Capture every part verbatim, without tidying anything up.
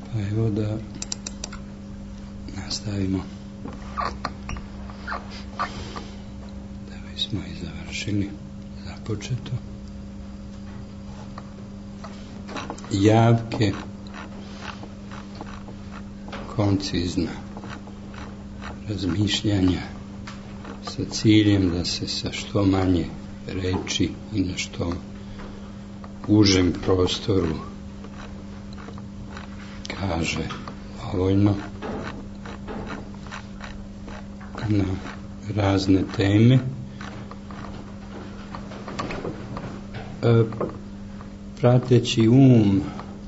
Pa evo da nastavimo da bismo i završili započeto. Javke, koncizna razmišljanja sa ciljem da se sa što manje reči i na što užem prostoru kaže dovoljno na razne teme. E, prateći um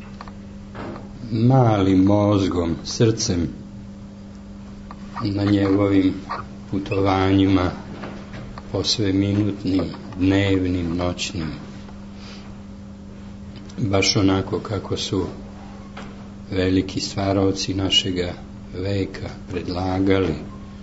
malim mozgom, srcem na njegovim putovanjima posve minutnim, dnevnim, noćnim, baš onako kako su veliki stvaraoci našega veka predlagali,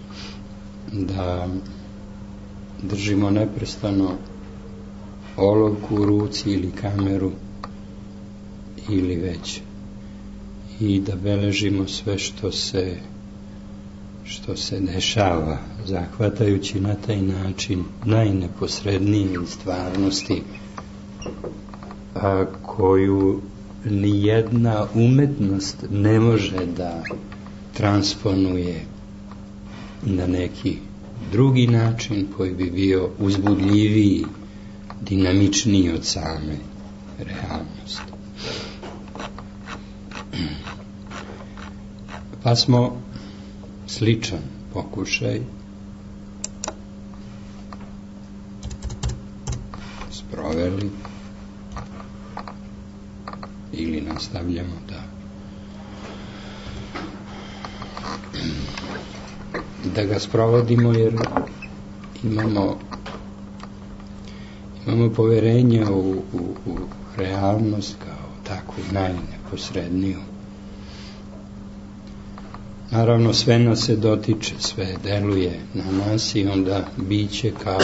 da držimo neprestano olovku u ruci ili kameru ili već i da beležimo sve što se što se dešava, zahvatajući na taj način najneposrednije stvarnosti, a koju ni jedna umetnost ne može da transponuje na neki drugi način koji bi bio uzbudljiviji, dinamičniji od same realnosti. Pa smo sličan pokušaj sproveli ili nastavljamo da da ga sprovodimo, jer imamo imamo poverenje u, u, u realnost kao takvu najneposredniju. Naravno, sve nas se dotiče, sve deluje na nas i onda biće kao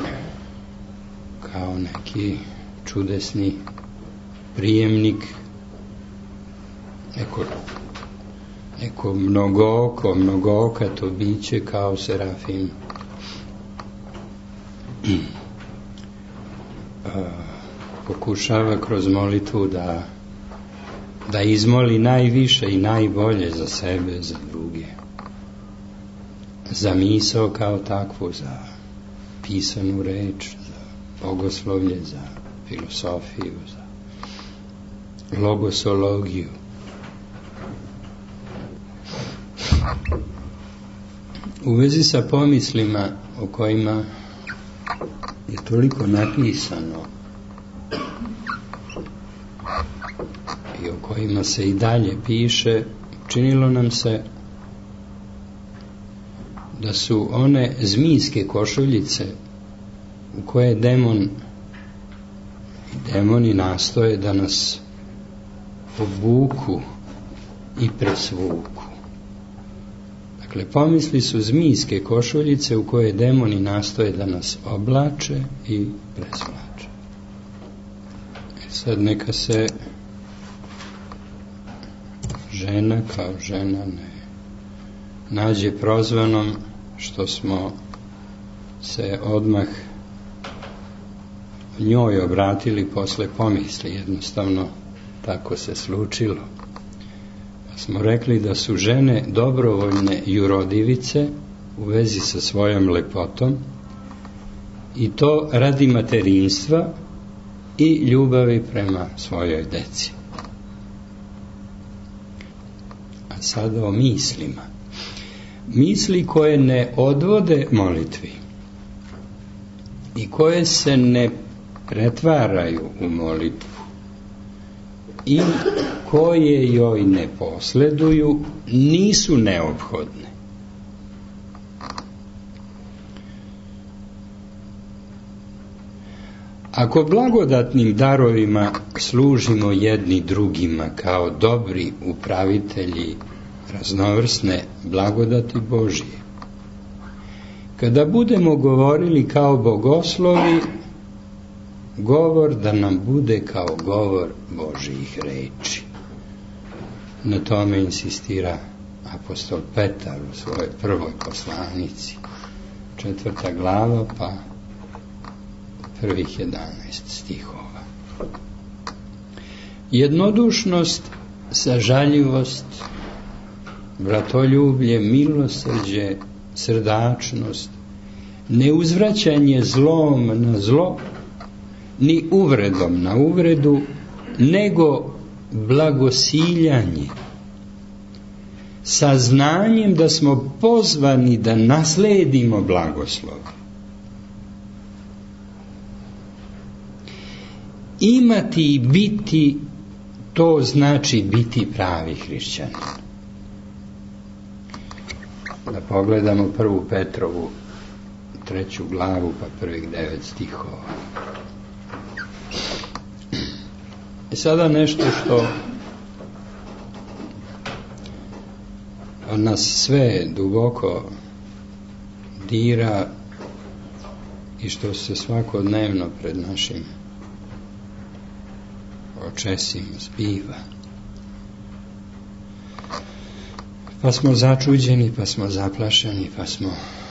kao neki čudesni prijemnik, neko, neko mnogooko, mnogookato biće kao Serafim. Pokušava kroz molitvu da da izmoli najviše i najbolje za sebe, za druge, za misao kao takvu, za pisanu reč, za bogoslovlje, za filosofiju, za logosologiju. U vezi sa pomislima o kojima je toliko napisano i o kojima se i dalje piše, činilo nam se da su one zmijske košuljice u koje demon i demoni nastoje da nas obuku i presvuku. Dakle, pomisli su zmijske košuljice u koje demoni nastoje da nas oblače i presvlače. E sad neka se žena kao žena ne nađe prozvanom što smo se odmah njoj obratili posle pomisli. Jednostavno tako se slučilo. Pa smo rekli da su žene dobrovoljne jurodivice u vezi sa svojom lepotom, i to radi materinstva i ljubavi prema svojoj deci. A sada o mislima. Misli koje ne odvode molitvi i koje se ne pretvaraju u molitvu i koje joj ne posleduju, nisu neophodne. Ako blagodatnim darovima služimo jedni drugima kao dobri upravitelji raznovrsne blagodati Božije, kada budemo govorili kao bogoslovi, govor da nam bude kao govor Božjih reči. Na tome insistira apostol Petar u svojoj prvoj poslanici, četvrta glava, pa prvih jedanaest stihova. Jednodušnost, sažaljivost, bratoljublje, milosrđe, srdačnost, neuzvraćanje zlom na zlo, ni uvredom na uvredu, nego blagosiljanje, sa znanjem da smo pozvani da nasledimo blagoslov. Imati i biti, to znači biti pravi hrišćanin. Da pogledamo prvu Petrovu treću glavu, pa prvih devet stihova. I sada nešto što nas sve duboko dira i što se svakodnevno pred našim očesima zbiva. Pa smo začuđeni, pa smo zaplašeni, pa smo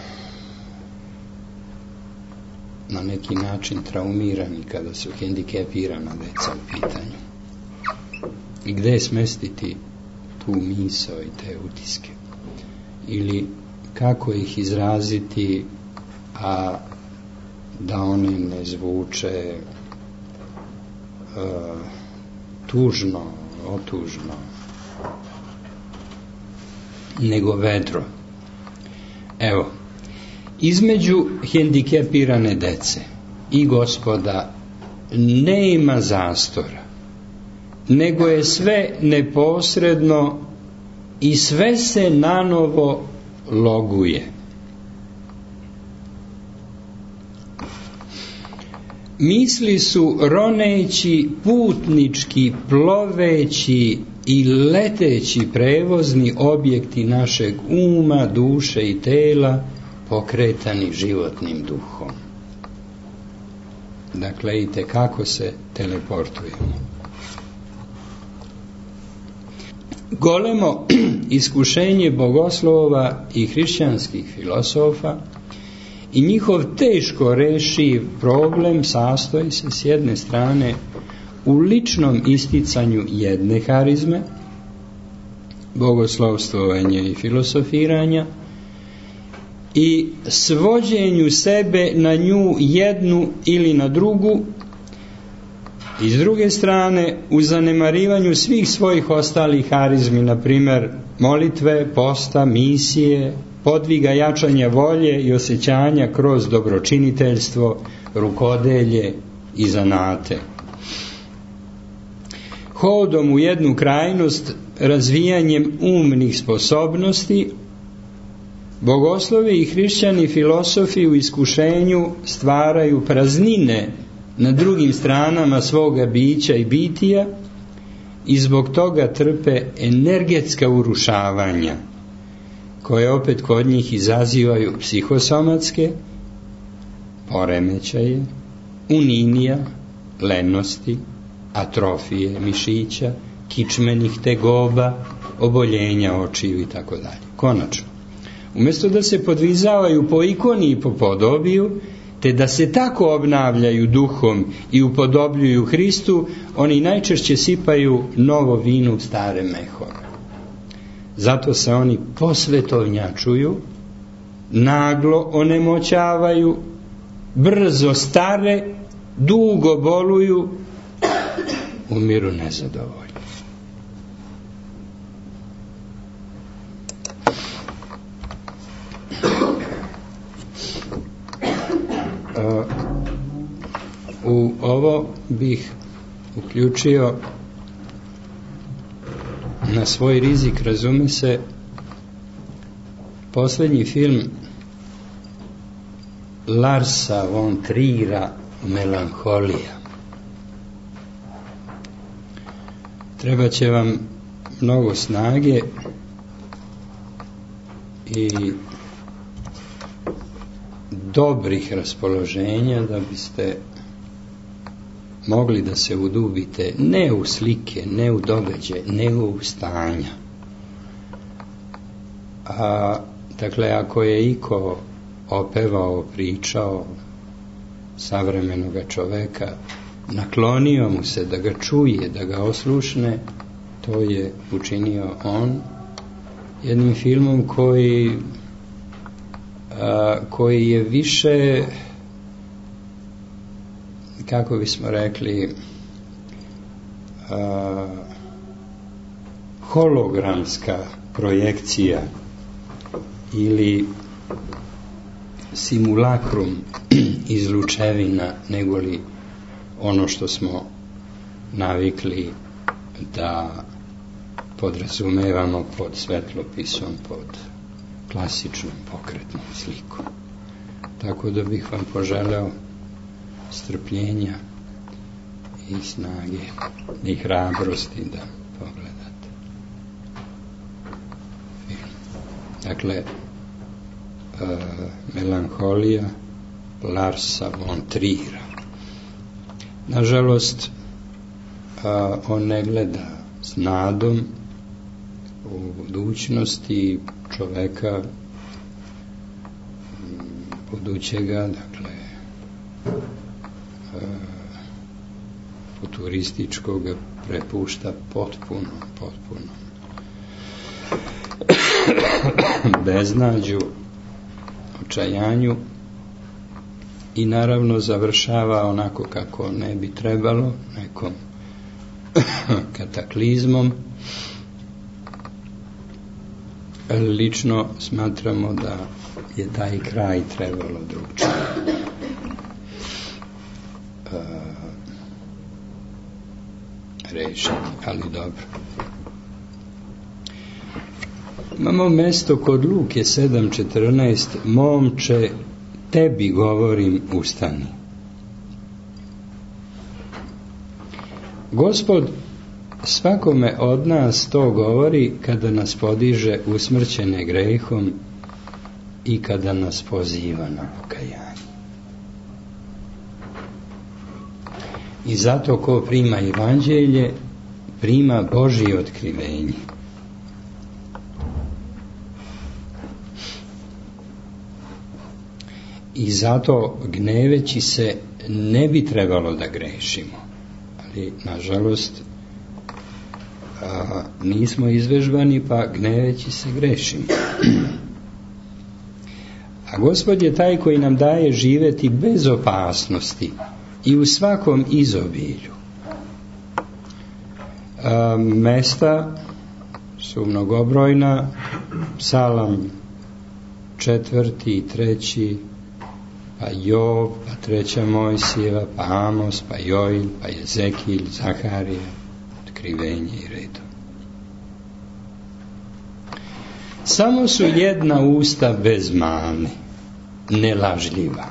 na neki način traumirani kada su hendikepirana deca u pitanju. I gde smestiti tu misao i te utiske? Ili kako ih izraziti, a da one ne zvuče uh, tužno, otužno, nego vedro. Evo, između hendikepirane dece i Gospoda nema zastora, nego je sve neposredno i sve se nanovo loguje. Misli su roneći, putnički, ploveći i leteći prevozni objekti našeg uma, duše i tela, pokretani životnim duhom. Dakle, i tekako se teleportujemo. Golemo iskušenje bogoslova i hrišćanskih filosofa i njihov teško rešiv problem sastoji se s jedne strane u ličnom isticanju jedne harizme, bogoslovstvovanja i filosofiranja, i svođenju sebe na nju jednu ili na drugu, i s druge strane u zanemarivanju svih svojih ostalih harizmi, na primjer molitve, posta, misije, podviga jačanja volje i osjećanja kroz dobročiniteljstvo, rukodelje i zanate. Hodom u jednu krajnost, razvijanjem umnih sposobnosti, bogoslovi i hrišćani filosofi u iskušenju stvaraju praznine na drugim stranama svoga bića i bitija i zbog toga trpe energetska urušavanja, koje opet kod njih izazivaju psihosomatske poremećaje, uninija, lenosti, atrofije mišića, kičmenih tegoba, oboljenja očiju i tako dalje. Konačno, umjesto da se podvizavaju po ikoni i po podobiju, te da se tako obnavljaju duhom i upodobljuju Hristu, oni najčešće sipaju novo vino u stare mehove. Zato se oni posvetovnjačuju, naglo onemoćavaju, brzo stare, dugo boluju, umiru nezadovoljni. U ovo bih uključio na svoj rizik, razume se, posljednji film Larsa von Trier'a Melanholija. Treba će vam mnogo snage i dobrih raspoloženja da biste mogli da se udubite ne u slike, ne u događaje, nego u stanja. A, dakle, ako je iko opevao, pričao savremenog čoveka, naklonio mu se da ga čuje, da ga oslušne, to je učinio on jednim filmom koji a, koji je više, kako bismo rekli, a, hologramska projekcija ili simulakrum izlučevina, nego li ono što smo navikli da podrazumevamo pod svetlopisom, pod klasičnom pokretnom slikom. Tako da bih vam poželeo strpljenja i snage i hrabrosti da pogledate film. Dakle, uh, Melanholija Larsa von Trier'a. Nažalost, uh, on ne gleda s nadom u budućnosti čoveka budućega, dakle, uh, futurističkog, prepušta potpuno, potpuno beznađu, očajanju i naravno završava onako kako ne bi trebalo, nekom kataklizmom. Lično smatramo da je taj kraj trebalo drugčije uh, rešiti, ali dobro. Imamo mesto kod Luke sedam četrnaest, momče, tebi govorim, ustani. Gospod svakome od nas to govori kada nas podiže usmrćene grehom i kada nas poziva na pokajanje. I zato ko prima evanđelje, prima Božje otkrivenje. I zato gneveći se ne bi trebalo da grešimo. Ali, nažalost, a, nismo izvežbani, pa gneveći se grešimo. A Gospod je taj koji nam daje živeti bez opasnosti i u svakom izobilju. A, mesta su mnogobrojna, Psalam četvrti i treći, pa Job, pa treća Mojsijeva, pa Amos, pa Joil, pa Jezekilj, Zaharija, otkrivenje i redom. Samo su jedna usta bez mane, nelažljiva.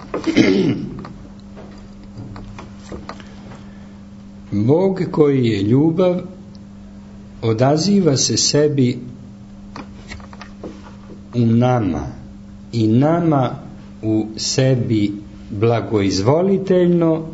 Bog koji je ljubav odaziva se sebi u nama i nama u sebi blagoizvoliteljno,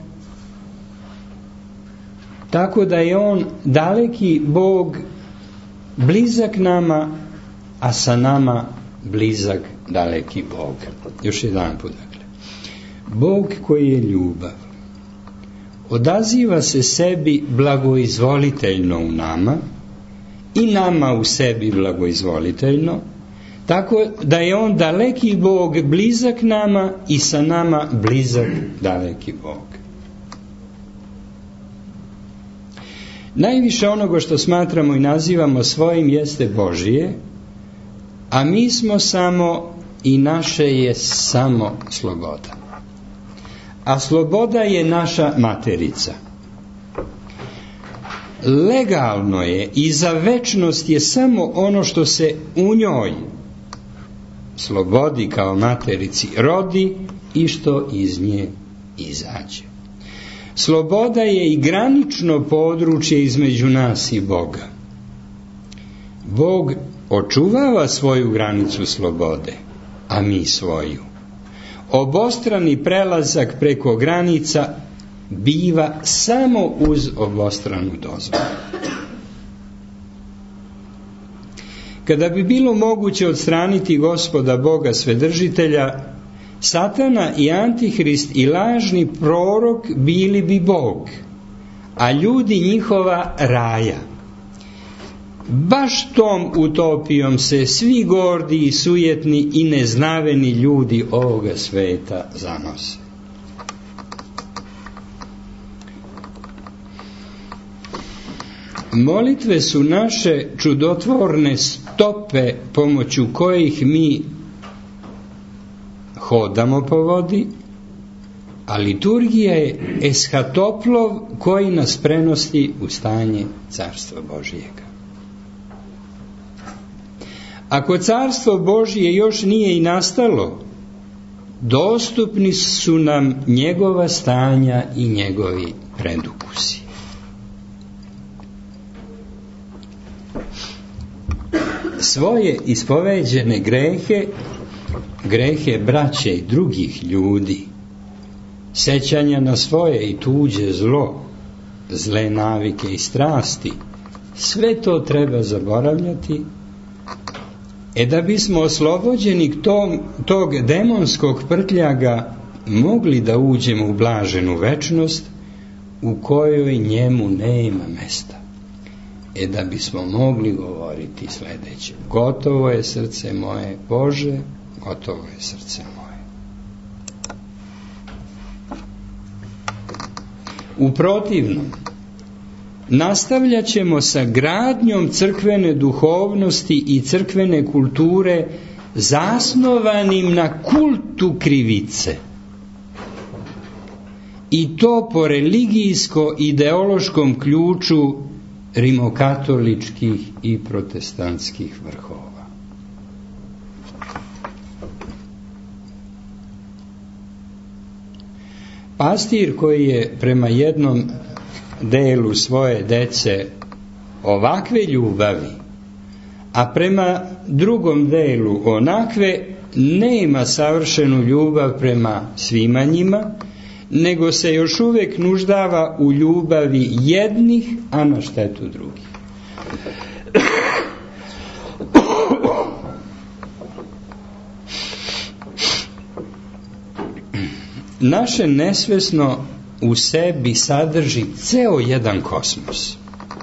tako da je on daleki Bog blizak nama, a sa nama blizak daleki Bog. Još jedan put, dakle. Bog koji je ljubav odaziva se sebi blagoizvoliteljno u nama i nama u sebi blagoizvoliteljno, tako da je on daleki Bog blizak nama i sa nama blizak daleki Bog. Najviše onoga što smatramo i nazivamo svojim jeste Božije, a mi smo samo i naše je samo sloboda. A sloboda je naša materica. Legalno je i za večnost je samo ono što se u njoj, slobodi kao materici, rodi i što iz nje izađe. Sloboda je i granično područje između nas i Boga. Bog očuvava svoju granicu slobode, a mi svoju. Obostrani prelazak preko granica biva samo uz obostranu dozvolu. Kada bi bilo moguće odstraniti Gospoda Boga Svedržitelja, Satana i Antihrist i lažni prorok bili bi Bog, a ljudi njihova raja. Baš tom utopijom se svi gordi i sujetni i neznaveni ljudi ovoga sveta zanose. Molitve su naše čudotvorne stope pomoću kojih mi hodamo po vodi, a liturgija je eshatoplov koji nas prenosi u stanje Carstva Božijega. Ako Carstvo Božije još nije i nastalo, dostupni su nam njegova stanja i njegovi predukusi. Svoje ispoveđene grehe, grehe braće i drugih ljudi, sećanja na svoje i tuđe zlo, zle navike i strasti, sve to treba zaboravljati, e da bismo oslobođeni tom, tog demonskog prtljaga mogli da uđemo u blaženu večnost u kojoj njemu nema mesta. E da bismo mogli govoriti sljedeće: gotovo je srce moje, Bože, gotovo je srce moje. U protivnom, nastavljat ćemo sa gradnjom crkvene duhovnosti i crkvene kulture zasnovanim na kultu krivice, i to po religijsko-ideološkom ključu rimokatoličkih i protestantskih vrhova. Pastir koji je prema jednom delu svoje dece ovakve ljubavi, a prema drugom delu onakve, nema savršenu ljubav prema svima njima, nego se još uvijek nuždava u ljubavi jednih, a na štetu drugih. Naše nesvesno u sebi sadrži ceo jedan kosmos.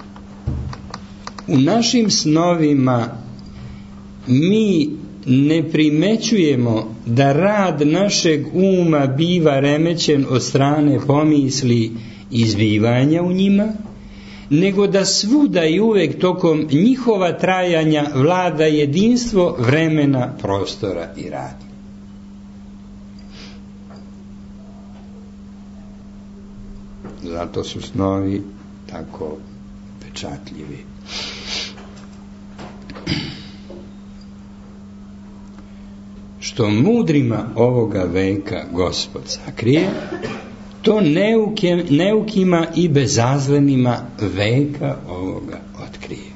U našim snovima mi ne primećujemo da rad našeg uma biva remećen od strane pomisli i zbivanja u njima, nego da svuda i uvek tokom njihova trajanja vlada jedinstvo vremena, prostora i rada. Zato su snovi tako pečatljivi. Što mudrima ovoga veka Gospod sakrije, to neuke, neukima i bezazlenima veka ovoga otkrije.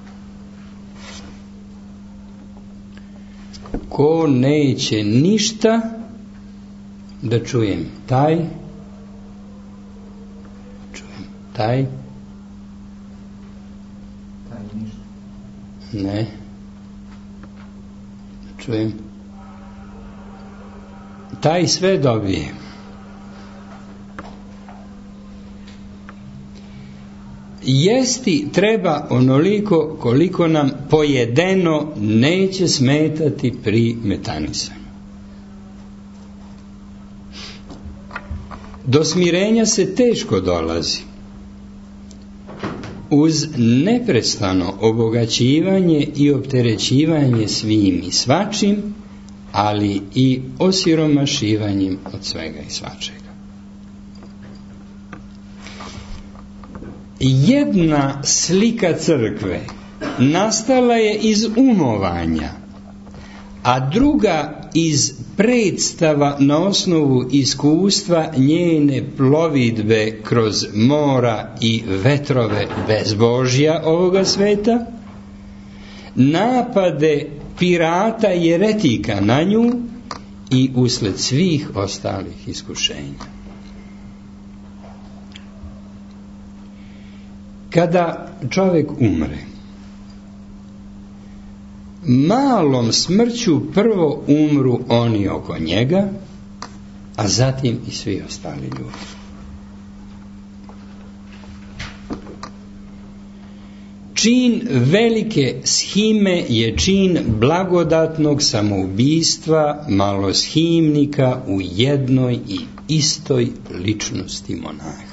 Ko neće ništa da čujem, taj čujem, taj taj ništa. Ne. Da čujem, taj sve dobije. Jesti treba onoliko koliko nam pojedeno neće smetati pri metanisanju. Do smirenja se teško dolazi uz neprestano obogaćivanje i opterećivanje svim i svačim, ali i osiromašivanjem od svega i svačega. Jedna slika crkve nastala je iz umovanja, a druga iz predstava na osnovu iskustva njene plovidbe kroz mora i vetrove bezbožja ovoga sveta, napade pirata i eretika na nju i usled svih ostalih iskušenja. Kada čovjek umre, malom smrću prvo umru oni oko njega, a zatim i svi ostali ljudi. Čin velike shime je čin blagodatnog samoubistva maloshimnika u jednoj i istoj ličnosti monaha.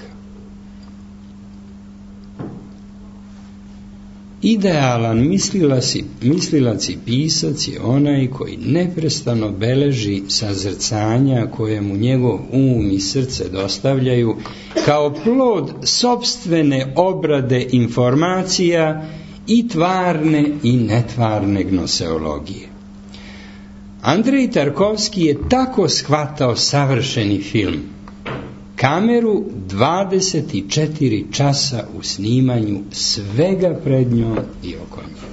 Idealan mislilac i, mislilac i pisac je onaj koji neprestano beleži sazrcanja koje mu njegov um i srce dostavljaju kao plod sopstvene obrade informacija i tvarne i netvarne gnoseologije. Andrej Tarkovski je tako shvatao savršeni film. Kameru dvadeset četiri časa u snimanju svega pred njom i oko nje.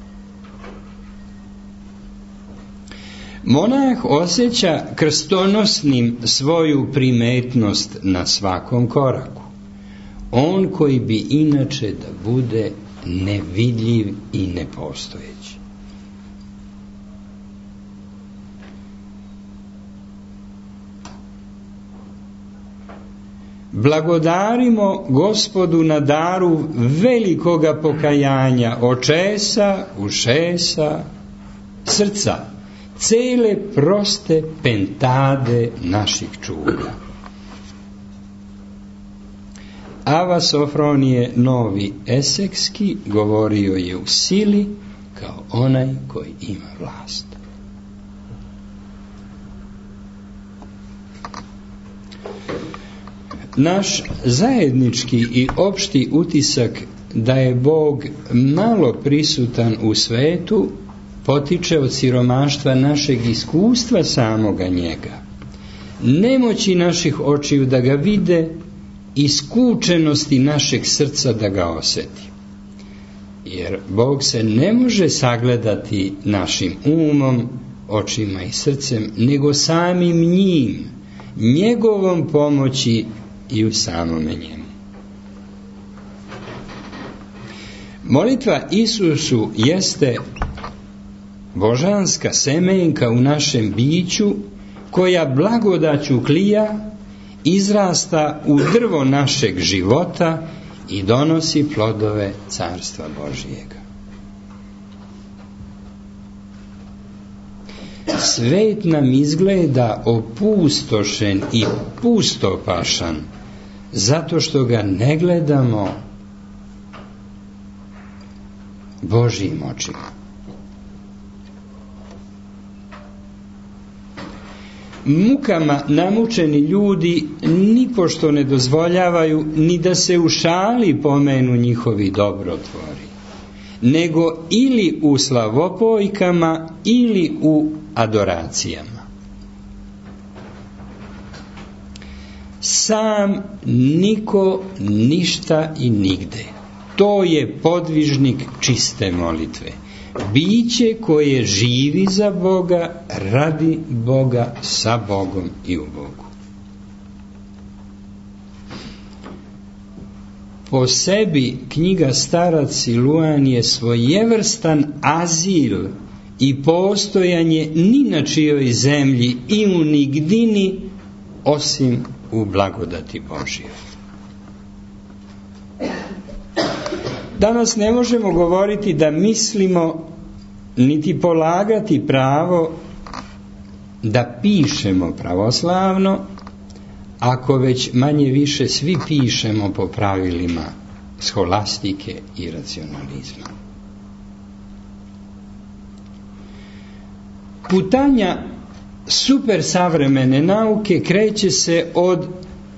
Monah osjeća krstonosnim svoju primetnost na svakom koraku. On koji bi inače da bude nevidljiv i nepostojeći. Blagodarimo Gospodu na daru velikoga pokajanja očesa, ušesa, srca, cele proste pentade naših čuda. Ava Sofronije Novi Esekski govorio je u sili kao onaj koji ima vlast. Naš zajednički i opšti utisak da je Bog malo prisutan u svetu potiče od siromaštva našeg iskustva samoga njega, nemoći naših očiju da ga vide i skučenosti našeg srca da ga osjeti. Jer Bog se ne može sagledati našim umom, očima i srcem, nego samim njim, njegovom pomoći i u samome njemu. Molitva Isusu jeste božanska semenka u našem biću koja blagodaću klija izrasta u drvo našeg života i donosi plodove Carstva Božijega. Svet nam izgleda opustošen i pustopašan zato što ga ne gledamo Božjim očima. Mukama namučeni ljudi nipošto ne dozvoljavaju ni da se u šali pomenu njihovi dobrotvori, nego ili u slavopojkama ili u adoracijama. Sam niko, ništa i nigde. To je podvižnik čiste molitve. Biće koje živi za Boga, radi Boga, sa Bogom i u Bogu. Po sebi knjiga Starac Siluan je svojevrstan azil i postojanje ni na čijoj zemlji i u nigdini osim u blagodati Božjoj. Danas ne možemo govoriti da mislimo niti polagati pravo da pišemo pravoslavno, ako već manje više svi pišemo po pravilima sholastike i racionalizma. Putanja super savremene nauke kreće se od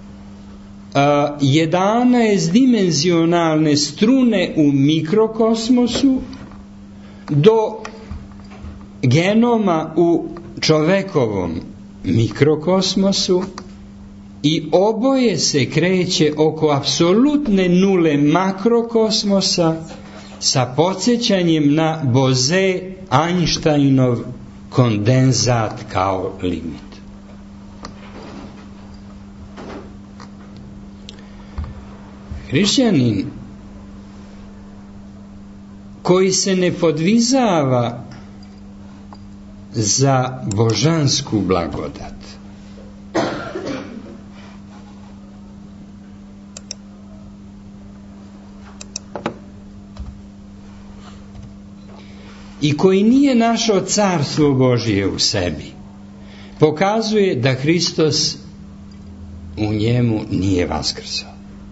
jedanaestdimenzionalne strune u mikrokosmosu do genoma u čovekovom mikrokosmosu i oboje se kreće oko apsolutne nule makrokosmosa sa podsjećanjem na Bose-Einsteinov kondenzat kao limit. Hrišćanin koji se ne podvizava za božansku blagodat. I koji nije našao carstvo Božije u sebi, pokazuje da Hristos u njemu nije vaskrsao.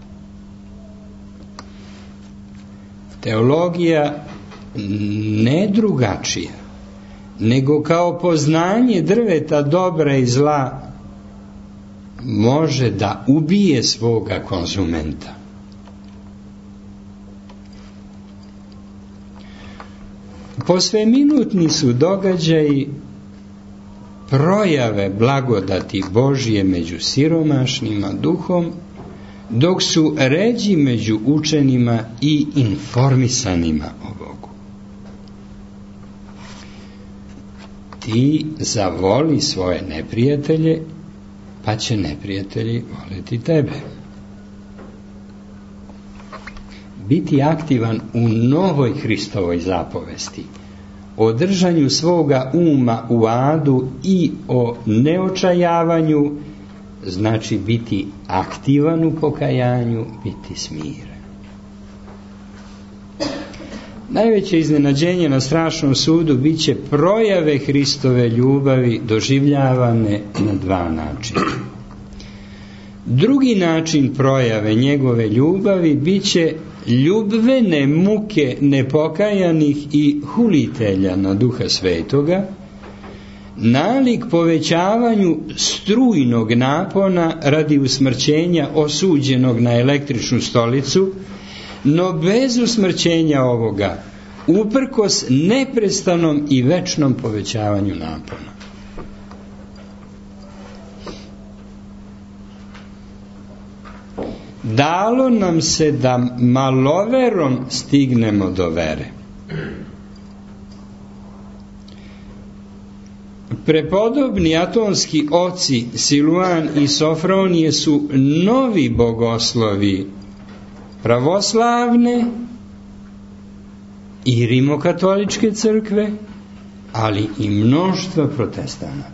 Teologija ne drugačija, nego kao poznanje drveta dobra i zla može da ubije svoga konzumenta. Posveminutni su događaji projave blagodati Božije među siromašnima duhom, dok su ređi među učenima i informisanima o Bogu. Ti zavoli svoje neprijatelje, pa će neprijatelji voleti tebe. Biti aktivan u novoj Hristovoj zapovesti, o držanju svoga uma u adu i o neočajavanju, znači biti aktivan u pokajanju, biti smiren. Najveće iznenađenje na strašnom sudu bit će projave Hristove ljubavi doživljavane na dva načina. Drugi način projave njegove ljubavi bit će ljubvene muke nepokajanih i hulitelja na Duha Svetoga, nalik povećavanju strujnog napona radi usmrćenja osuđenog na električnu stolicu, no bez usmrćenja ovoga, uprkos neprestanom i večnom povećavanju napona. Dalo nam se da maloverom stignemo do vere. Prepodobni atonski oci Siluan i Sofronije su novi bogoslovi pravoslavne i rimokatoličke crkve, ali i mnoštva protestanata.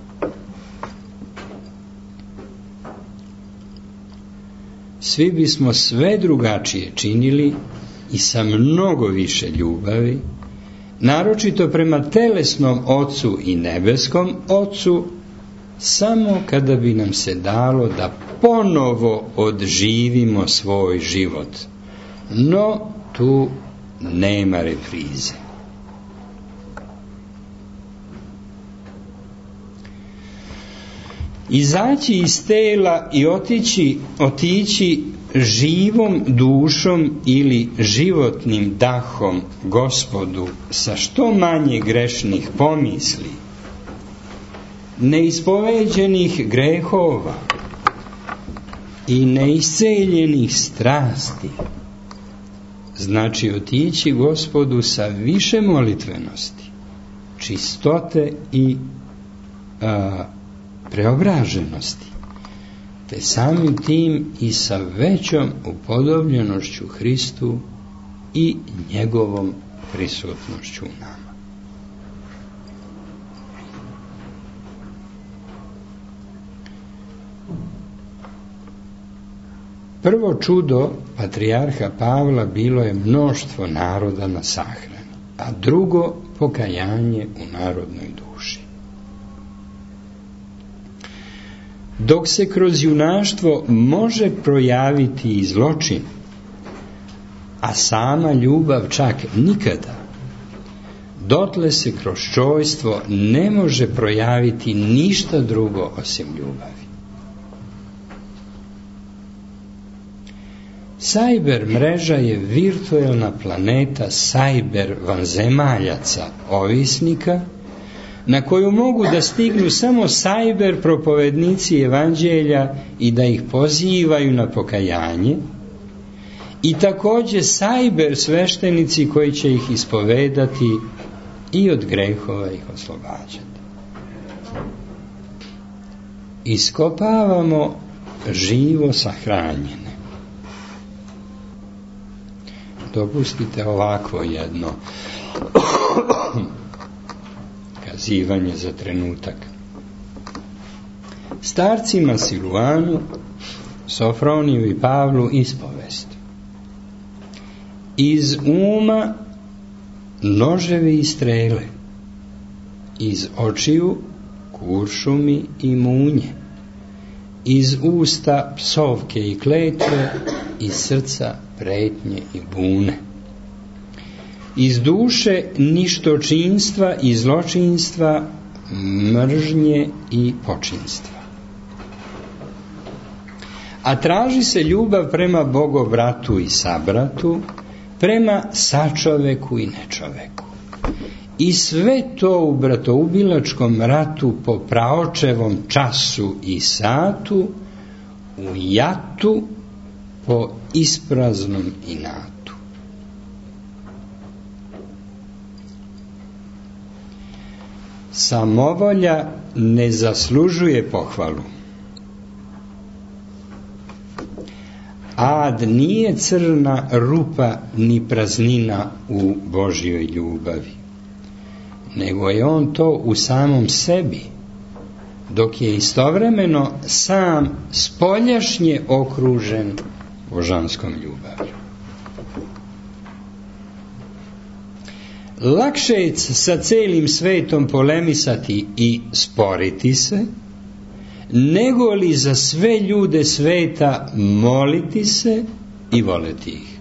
Svi bismo sve drugačije činili i sa mnogo više ljubavi, naročito prema telesnom Ocu i nebeskom Ocu, samo kada bi nam se dalo da ponovo odživimo svoj život. No, tu nema reprize. Izaći iz tela i otići, otići živom dušom ili životnim dahom Gospodu sa što manje grešnih pomisli, neispoveđenih grehova i neisceljenih strasti, znači otići Gospodu sa više molitvenosti, čistote i a, preobraženosti, te samim tim i sa većom upodobljenošću Hristu i njegovom prisutnošću u nama. Prvo čudo patrijarha Pavla bilo je mnoštvo naroda na sahrani, a drugo pokajanje u narodnoj duši. Dok se kroz junaštvo može projaviti i zločin, a sama ljubav čak nikada, dotle se kroz čojstvo ne može projaviti ništa drugo osim ljubavi. Sajber mreža je virtuelna planeta sajber vanzemaljaca, ovisnika, na koju mogu da stignu samo sajber propovednici evanđelja i da ih pozivaju na pokajanje, i također sajber sveštenici koji će ih ispovedati i od grehova ih oslobađati. Iskopavamo živo sahranjene. dopustite ovakvo jedno kazivanje za trenutak. Starcima Siluanu, Sofroniju i Pavlu ispovest. Iz uma noževi i strele, iz očiju kuršumi i munje, iz usta psovke i kletve, iz srca pretnje i bune. Iz duše ništočinstva i zločinstva, mržnje i počinstva. A traži se ljubav prema bogobratu i sabratu, prema sačoveku i nečoveku. I sve to u bratoubilačkom ratu po praočevom času i satu, u jatu po ispraznom inatu. Samovolja ne zaslužuje pohvalu. Ad nije crna rupa ni praznina u Božjoj ljubavi, nego je on to u samom sebi, dok je istovremeno sam spoljašnje okružen božanskom ljubavlju. Lakše je sa celim svetom polemisati i sporiti se, nego li za sve ljude sveta moliti se i voleti ih.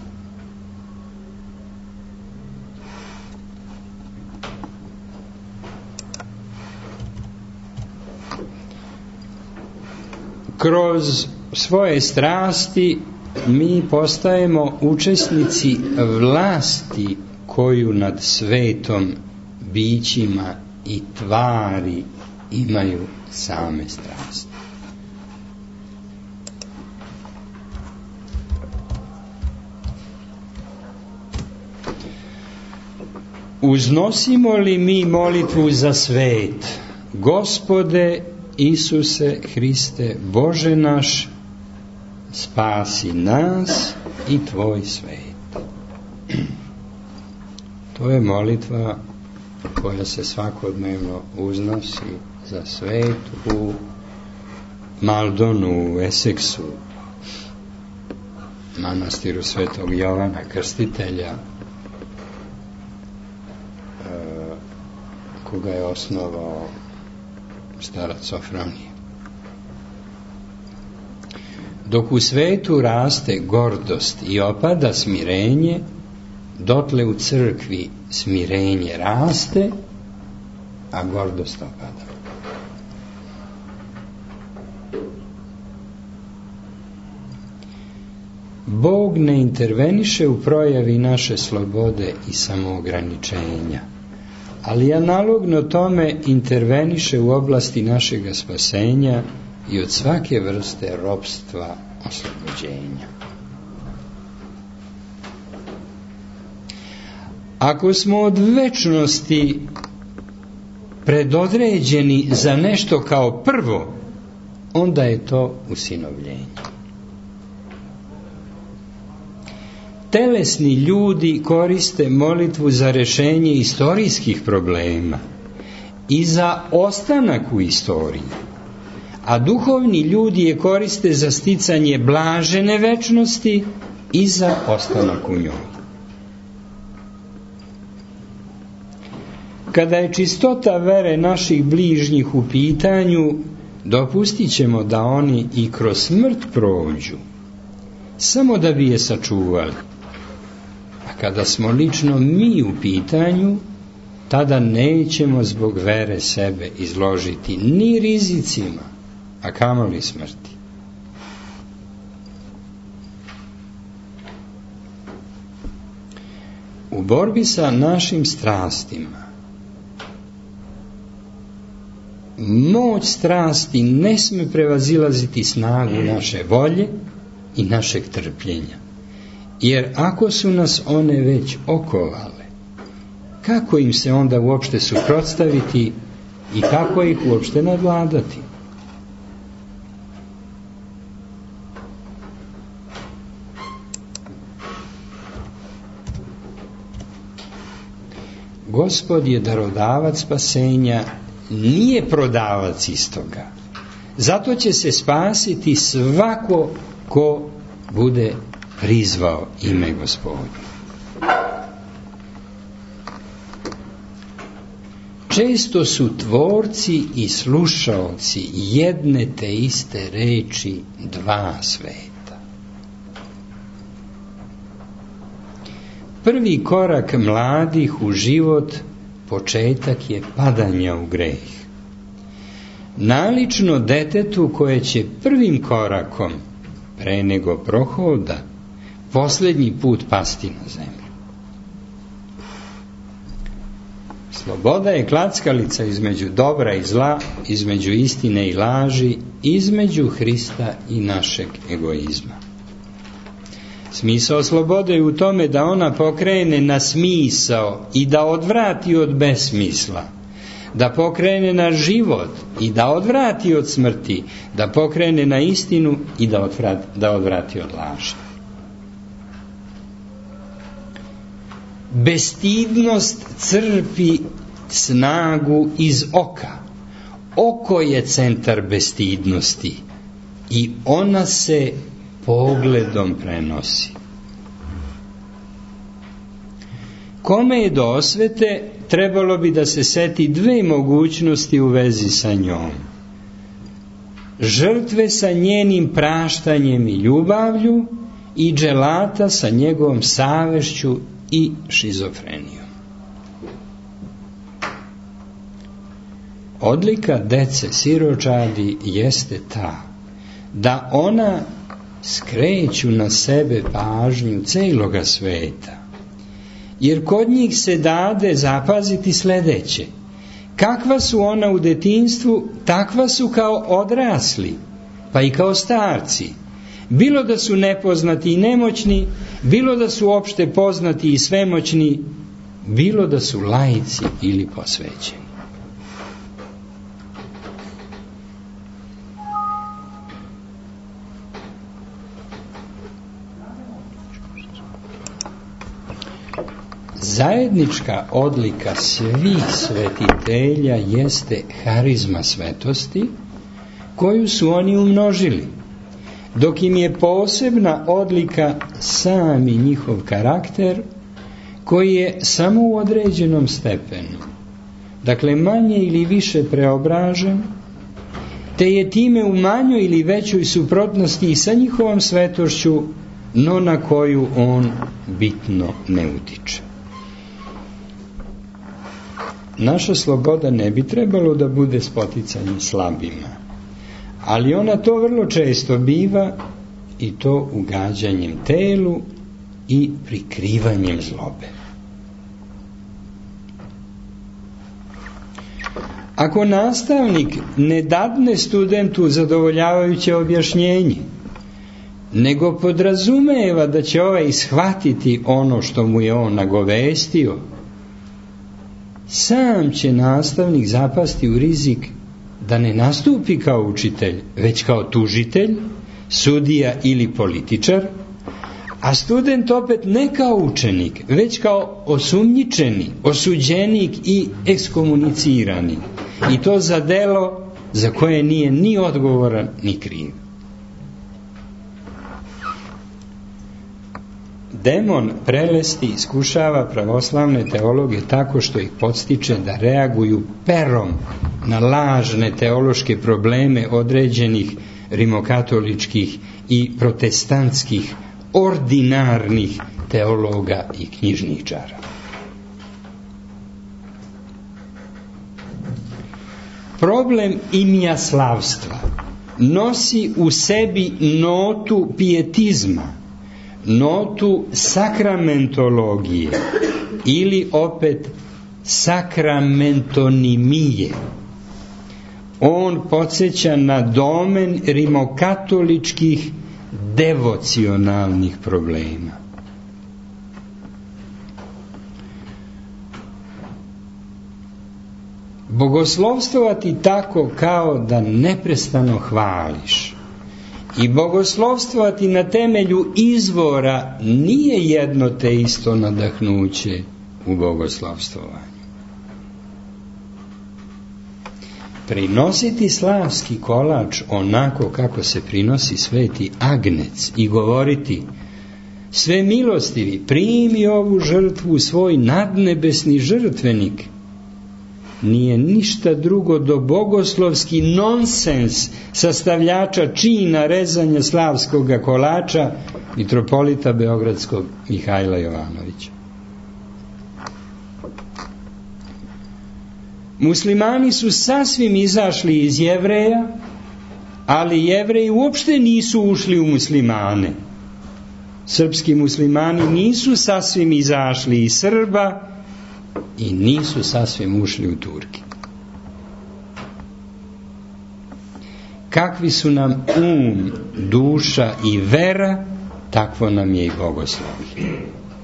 Kroz svoje strasti mi postajemo učesnici vlasti koju nad svetom, bićima i tvari imaju same strasti. Uznosimo li mi molitvu za svet? Gospode Isuse Hriste, Bože naš, spasi nas i tvoj svet. To je molitva koja se svakodnevno uznosi za svet u Maldonu, u Eseksu, manastiru Svetog Jovana Krstitelja, koga je osnovao starac Sofronije. Dok u svetu raste gordost i opada smirenje, dotle u crkvi smirenje raste, a gordost opada. Bog ne interveniše u projavi naše slobode i samoograničenja, ali analogno tome interveniše u oblasti našega spasenja i od svake vrste ropstva oslobođenja. Ako smo od večnosti predodređeni za nešto kao prvo, onda je to usinovljenje. Telesni ljudi koriste molitvu za rešenje istorijskih problema i za ostanak u istoriji, a duhovni ljudi je koriste za sticanje blažene večnosti i za ostanak u njoj. Kada je čistota vere naših bližnjih u pitanju, dopustit ćemo da oni i kroz smrt prođu, samo da bi je sačuvali. A kada smo lično mi u pitanju, tada nećemo zbog vere sebe izložiti ni rizicima, a kamoli smrti. U borbi sa našim strastima, moć strasti ne sme prevazilaziti snagu naše volje i našeg trpljenja. Jer ako su nas one već okovale, kako im se onda uopšte suprotstaviti i kako ih uopšte nadvladati? Gospod je darodavac spasenja, nije prodavac istoga. Zato će se spasiti svako ko bude prizvao ime Gospodnje. Često su tvorci i slušaoci jedne te iste reči dva sveta. Prvi korak mladih u život početak je padanja u greh. Nalično detetu koje će prvim korakom, pre nego prohoda, posljednji put pasti na zemlju. Sloboda je klackalica između dobra i zla, između istine i laži, između Hrista i našeg egoizma. Smisao slobode je u tome da ona pokrene na smisao i da odvrati od besmisla, da pokrene na život i da odvrati od smrti, da pokrene na istinu i da odvrati, da odvrati od laži. Bestidnost crpi snagu iz oka. Oko je centar bestidnosti i ona se pogledom prenosi. Kome je do osvete, trebalo bi da se seti dve mogućnosti u vezi sa njom. Žrtve sa njenim praštanjem i ljubavlju i dželata sa njegovom savešću i šizofrenijom. Odlika dece siročadi jeste ta da ona skreću na sebe pažnju celoga sveta, jer kod njih se dade zapaziti sledeće: kakva su ona u detinjstvu, takva su kao odrasli, pa i kao starci. Bilo da su nepoznati i nemoćni, bilo da su opšte poznati i svemoćni, bilo da su laici ili posvećeni. Zajednička odlika svih svetitelja jeste harizma svetosti, koju su oni umnožili, dok im je posebna odlika sami njihov karakter, koji je samo u određenom stepenu, dakle manje ili više preobražen, te je time u manjoj ili većoj suprotnosti i sa njihovom svetošću, no na koju on bitno ne utiče. Naša sloboda ne bi trebalo da bude spoticanje slabima, ali ona to vrlo često biva, i to ugađanjem telu i prikrivanjem zlobe. Ako nastavnik ne dadne studentu zadovoljavajuće objašnjenje, nego podrazumeva da će ovaj shvatiti ono što mu je on nagovestio, sam će nastavnik zapasti u rizik da ne nastupi kao učitelj, već kao tužitelj, sudija ili političar, a student opet ne kao učenik, već kao osumnjičeni, osuđenik i ekskomunicirani, i to za delo za koje nije ni odgovoran ni kriv. Demon prelesti iskušava pravoslavne teologe tako što ih podstiče da reaguju perom na lažne teološke probleme određenih rimokatoličkih i protestantskih ordinarnih teologa i knjižničara. Problem imjaslavstva nosi u sebi notu pijetizma, notu sakramentologije ili opet sakramentonimije. On podsjeća na domen rimokatoličkih devocionalnih problema. Bogoslovstvovati tako kao da neprestano hvališ i bogoslovstvovati na temelju izvora nije jedno te isto nadahnuće u bogoslovstvovanju. prinositi slavski kolač onako kako se prinosi sveti agnec i govoriti: sve milostivi, primi ovu žrtvu u svoj nadnebesni žrtvenik, nije ništa drugo do bogoslovski nonsens sastavljača čina rezanja slavskoga kolača mitropolita beogradskog Mihajla Jovanovića. Muslimani su sasvim izašli iz Jevreja, ali Jevreji uopšte nisu ušli u muslimane. Srpski muslimani nisu sasvim izašli iz Srba i nisu sasvim ušli u Turke. Kakvi su nam um, duša i vera, takvo nam je i bogoslovlje.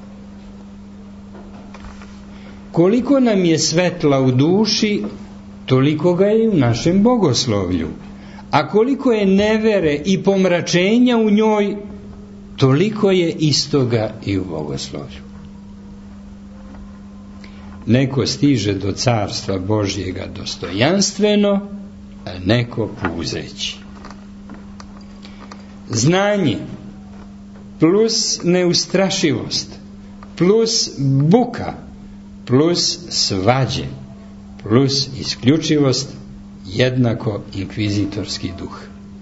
Koliko nam je svetla u duši, toliko ga je u našem bogoslovlju. A koliko je nevere i pomračenja u njoj, toliko je istoga i u bogoslovlju. Neko stiže do carstva Božjega dostojanstveno, a neko puzeći. Znanje plus neustrašivost plus buka plus svađe plus isključivost jednako inkvizitorski duh.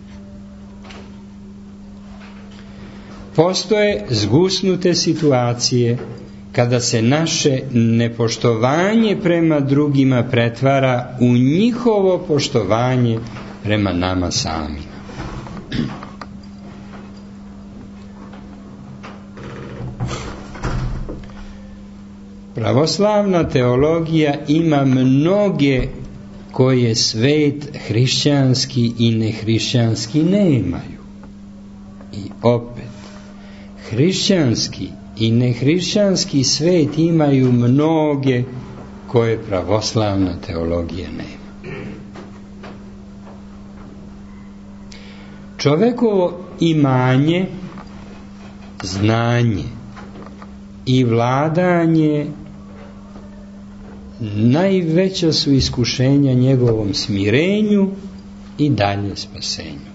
Postoje zgusnute situacije kada se naše nepoštovanje prema drugima pretvara u njihovo poštovanje prema nama samima. Pravoslavna teologija ima mnoge koje svet hrišćanski i nehrišćanski nemaju. I opet, hrišćanski i nehrišćanski svet imaju mnoge koje pravoslavna teologija nema. Čovekovo imanje, znanje i vladanje najveća su iskušenja njegovom smirenju i dalje spasenju.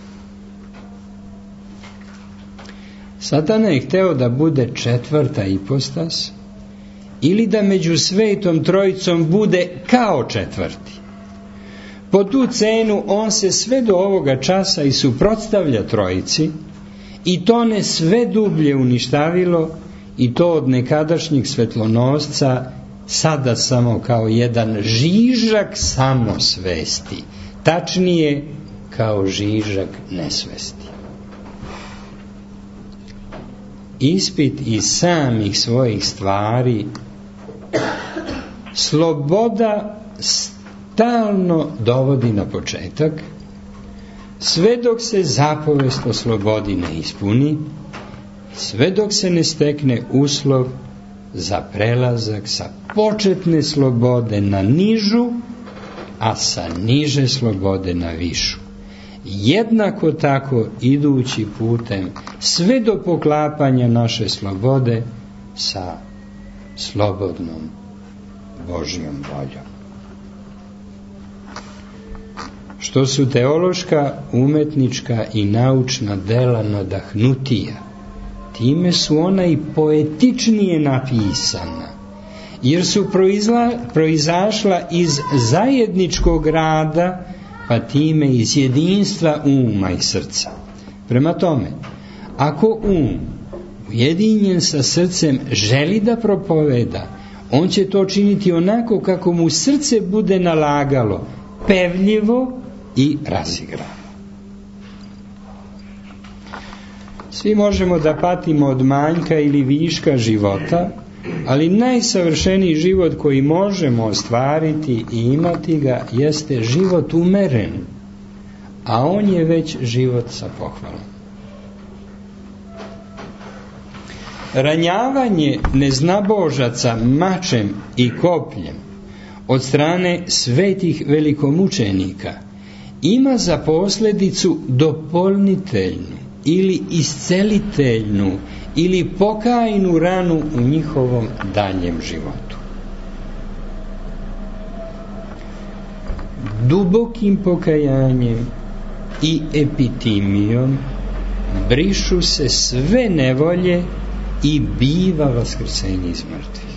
Satana je hteo da bude četvrta ipostas ili da među svetom trojicom bude kao četvrti. Po tu cenu on se sve do ovoga časa i suprotstavlja trojici i tone sve dublje uništavilo, i to od nekadašnjeg svetlonosca sada samo kao jedan žižak samosvesti, tačnije kao žižak nesvesti. Ispit iz samih svojih stvari sloboda stalno dovodi na početak, sve dok se zapovest o slobodi ne ispuni, sve dok se ne stekne uslov za prelazak sa početne slobode na nižu, a sa niže slobode na višu. Jednako tako idući putem sve do poklapanja naše slobode sa slobodnom Božjom voljom. Što su teološka, umetnička i naučna dela nadahnutija, time su ona i poetičnije napisana, jer su proizla, proizašla iz zajedničkog rada, pa time iz jedinstva uma i srca. Prema tome, ako um ujedinjen sa srcem želi da propoveda, on će to činiti onako kako mu srce bude nalagalo, pevljivo i razigrano. Svi možemo da patimo od manjka ili viška života, ali najsavršeniji život koji možemo ostvariti i imati ga jeste život umeren, a on je već život sa pohvalom. Ranjavanje neznabožaca mačem i kopljem od strane svetih velikomučenika ima za posljedicu dopolniteljnu ili isceliteljnu ili pokajnu ranu u njihovom daljem životu. dubokim pokajanjem i epitimijom brišu se sve nevolje i biva vaskrsenje iz mrtvih.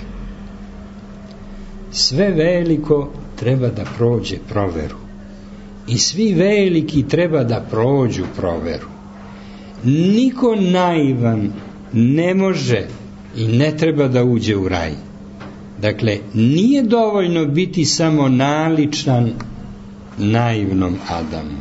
Sve veliko treba da prođe proveru i svi veliki treba da prođu proveru. Niko naivan ne može i ne treba da uđe u raj. Dakle, nije dovoljno biti samo naličan naivnom Adamu.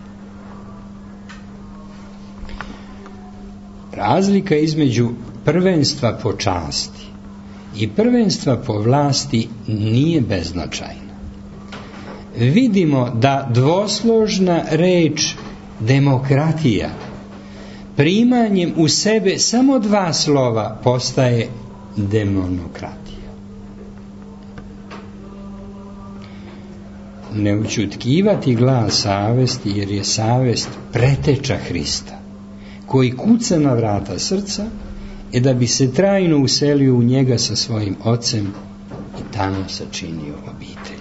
Razlika između prvenstva po časti i prvenstva po vlasti nije beznačajna. Vidimo da dvosložna reč demokratija primanjem u sebe samo dva slova postaje demonokratija. Ne ućutkivati glas savesti, jer je savest preteča Hrista, koji kuca na vrata srca i da bi se trajno uselio u njega sa svojim ocem i tamo sačinio obitelj.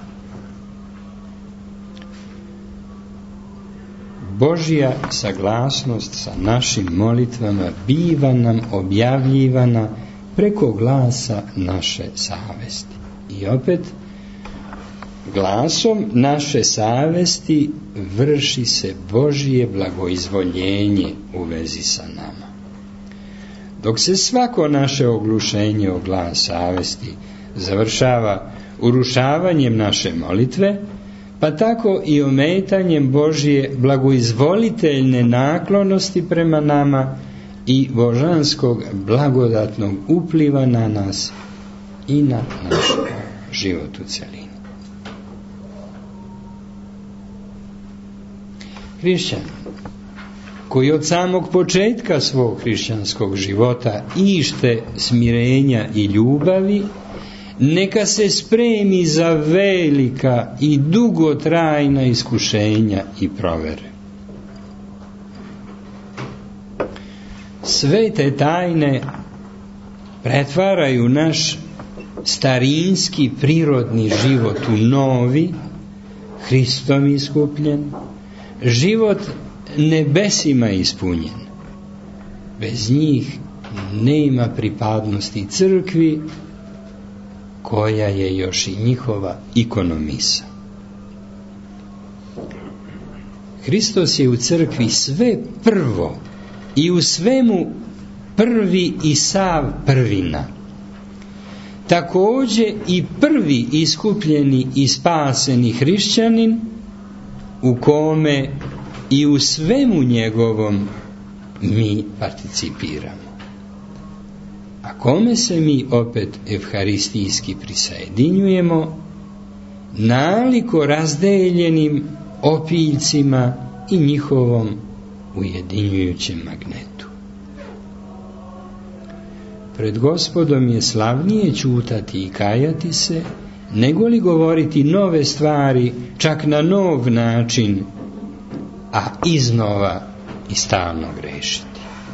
Božja saglasnost sa našim molitvama biva nam objavljivana preko glasa naše savesti. I opet, glasom naše savesti vrši se Božje blagoizvoljenje u vezi sa nama. Dok se svako naše oglušenje o glas savesti završava urušavanjem naše molitve, pa tako i ometanjem Božje blagoizvoliteljne naklonosti prema nama i božanskog blagodatnog upliva na nas i na naš život u celini. Hrišćan, koji od samog početka svog hrišćanskog života ište smirenja i ljubavi, neka se spremi za velika i dugotrajna iskušenja i provere. Sve te tajne pretvaraju naš starinski prirodni život u novi, Hristom iskupljen, život nebesima ispunjen. Bez njih nema pripadnosti crkvi, koja je još i njihova ikonomisa. Hristos je u crkvi sve prvo i u svemu prvi i sav prvina. Također i prvi iskupljeni i spaseni hrišćanin, u kome i u svemu njegovom mi participiramo. A kome se mi opet evharistijski prisajedinjujemo, naliko razdeljenim opiljcima i njihovom ujedinjujućem magnetu. Pred Gospodom je slavnije ćutati i kajati se, nego li govoriti nove stvari, čak na nov način, a iznova i stalno grešiti.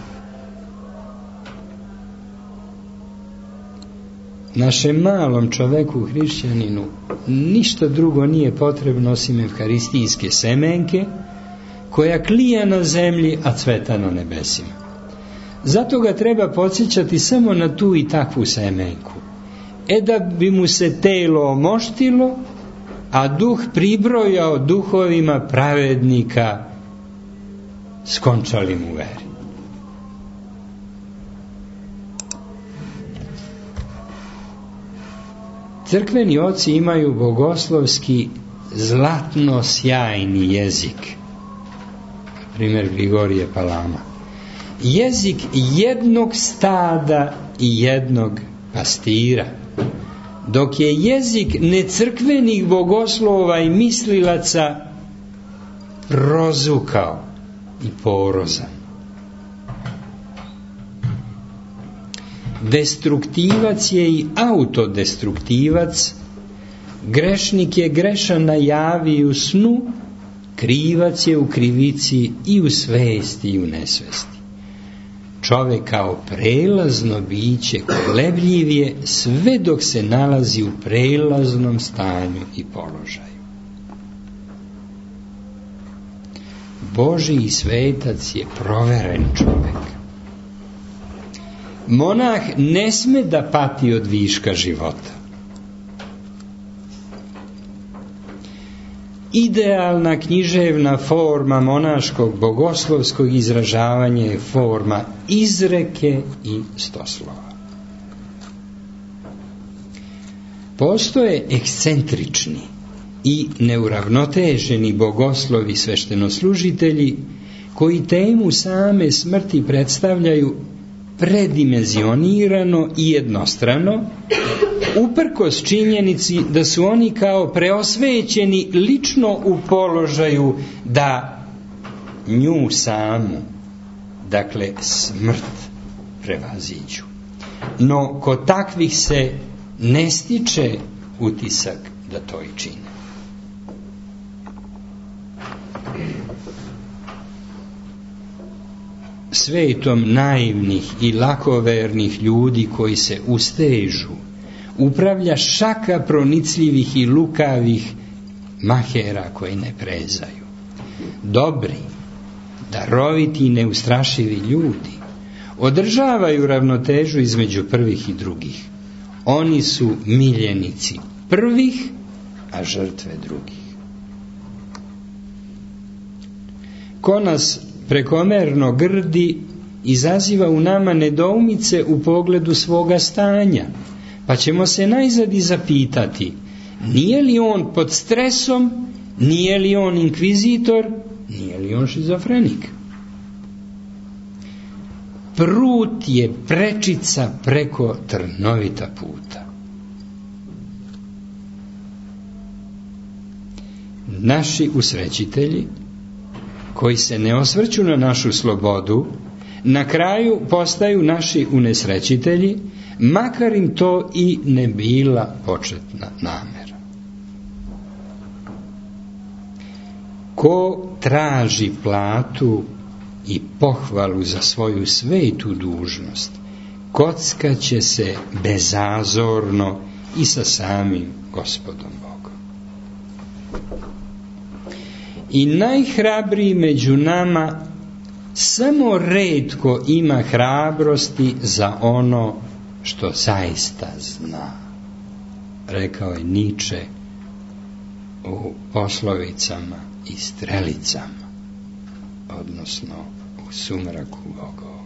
Našem malom čoveku, hrišćaninu, ništa drugo nije potrebno osim evharistijske semenke, koja klija na zemlji, a cveta na nebesima. Zato ga treba podsjećati samo na tu i takvu semenku, e da bi mu se telo omoštilo, a duh pribrojao duhovima pravednika skončalim u veri. Crkveni oci imaju bogoslovski zlatno sjajni jezik. Primjer Grigorije Palama. Jezik jednog stada i jednog pastira. Dok je jezik necrkvenih bogoslova i mislilaca prozukao i porozan. Destruktivac je i autodestruktivac, grešnik je grešan na javi i u snu, krivac je u krivici i u svesti i u nesvesti. Čovek kao prelazno biće kolebljiv je sve dok se nalazi u prelaznom stanju i položaju. Božji svetac je proveren čovjek. Monah ne sme da pati od viška života. Idealna književna forma monaškog bogoslovskog izražavanja je forma izreke i stoslova. Postoje ekscentrični i neuravnoteženi bogoslovi sveštenoslužitelji koji temu same smrti predstavljaju predimenzionirano i jednostrano, uprkos činjenici da su oni kao preosvećeni lično u položaju da nju samu, dakle smrt, prevaziđu. No kod takvih se ne stiče utisak da to i čine. Svetom naivnih i lakovernih ljudi koji se ustežu upravlja šaka pronicljivih i lukavih mahera koji ne prezaju. Dobri, daroviti i neustrašivi ljudi održavaju ravnotežu između prvih i drugih. Oni su miljenici prvih, a žrtve drugih. Ko nas prekomerno grdi, izaziva u nama nedoumice u pogledu svoga stanja, pa ćemo se najzad i zapitati, nije li on pod stresom, nije li on inkvizitor, nije li on šizofrenik? Prut je prečica preko trnovita puta. Naši usrećitelji, koji se ne osvrću na našu slobodu, na kraju postaju naši unesrećitelji, makar im to i ne bila početna namera. Ko traži platu i pohvalu za svoju svetu dužnost, kockaće se bezazorno i sa samim Gospodom Bogom. I najhrabriji među nama samo retko ima hrabrosti za ono što zaista zna. Rekao je Niče u poslovicama i strelicama, odnosno u sumraku bogova.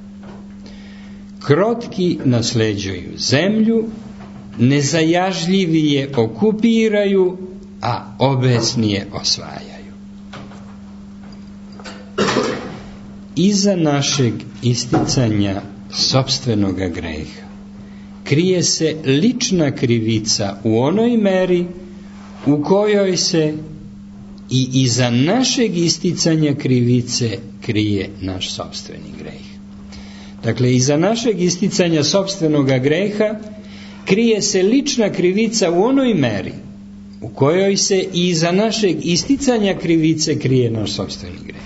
Krotki nasleđuju zemlju, nezajažljivi je okupiraju, a obesni je osvajaju. Iza našeg isticanja sopstvenoga greha krije se lična krivica u onoj meri u kojoj se i iza našeg isticanja krivice krije naš sopstveni greh. Dakle, iza našeg isticanja sopstvenoga greha krije se lična krivica u onoj meri u kojoj se i iza našeg isticanja krivice krije naš sopstveni greh.